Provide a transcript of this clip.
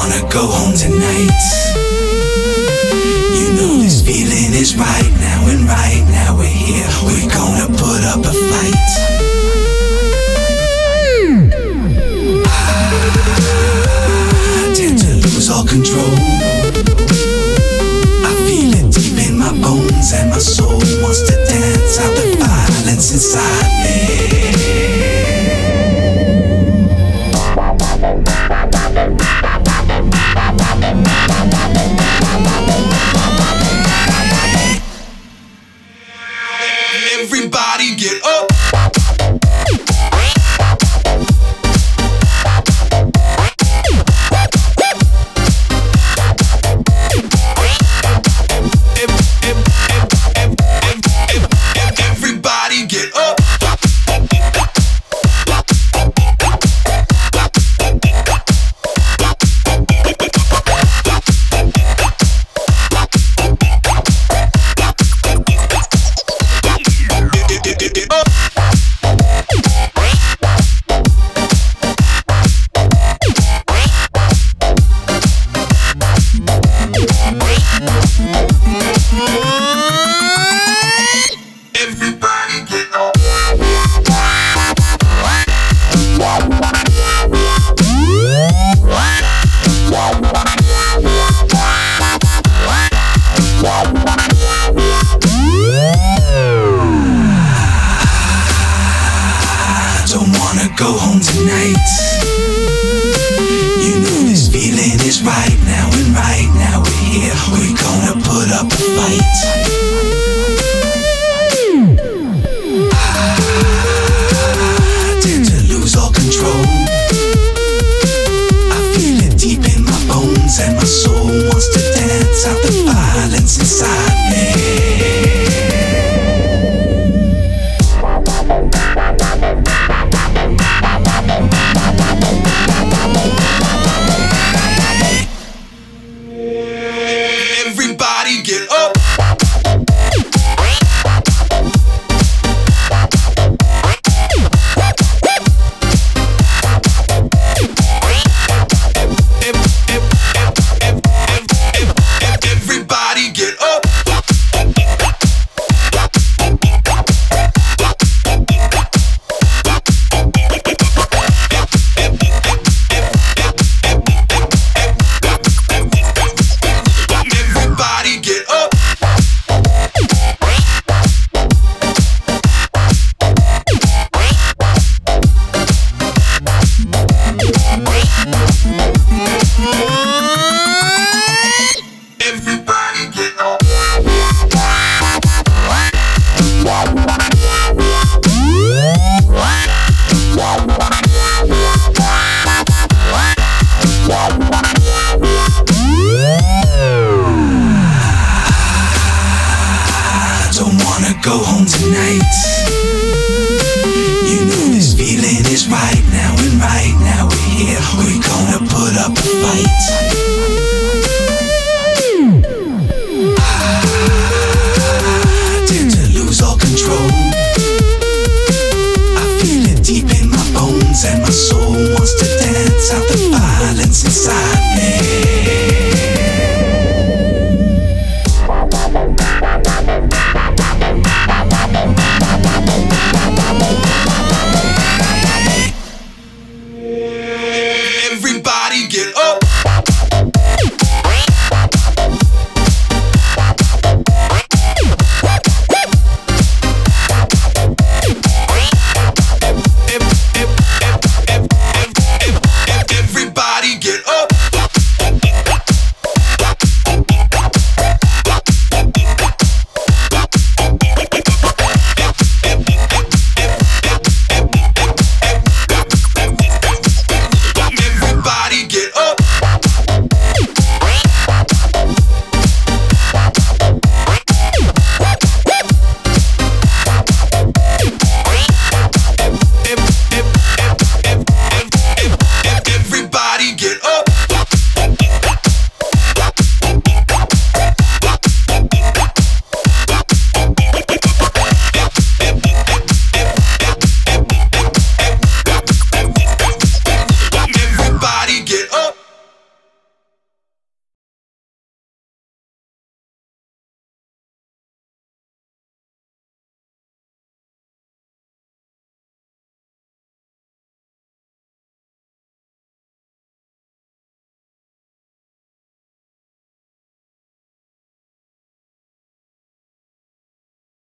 wanna go home tonight. You know this feeling is right now, and right now we're here. We're gonna put up a fight. I tend to lose all control. I feel it deep in my bones, and my soul wants to dance out the violence inside me. Everybody get up. Everybody get up. Go home tonight. You know this feeling is right now, and right now we're here. We're gonna put up a fight.